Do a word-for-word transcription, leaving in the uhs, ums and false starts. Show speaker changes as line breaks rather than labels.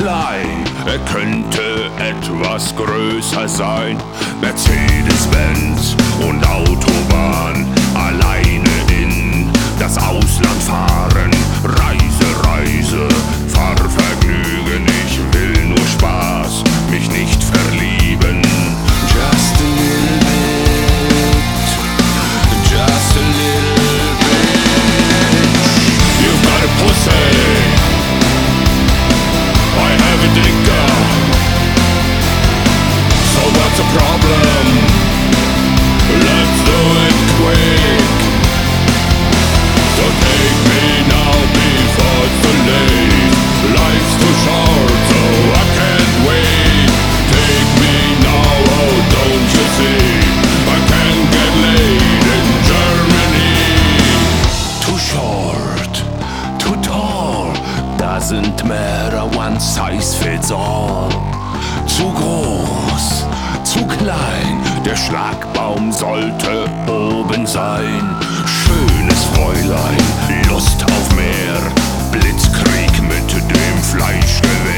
klein, er könnte etwas größer sein. Mercedes-Benz und Autobahn, alleine in das Ausland fahren. Reise, Reise, Fahrvergnügen, ich will nur Spaß, mich nicht verlieben. Just a little bit, just a little bit. You've got a pussy, I have a dicker. So what's the problem? Let's do it quick. So take me now before it's too late. Life's too short, so I can't wait. Take me now, oh don't you see? I can't get laid in Germany. Too short, too tall, doesn't matter, one size fits all. Zu groß, zu klein, der Schlagbaum sollte oben sein. Schönes Fräulein, Lust auf mehr, Blitzkrieg mit dem Fleischgewehr.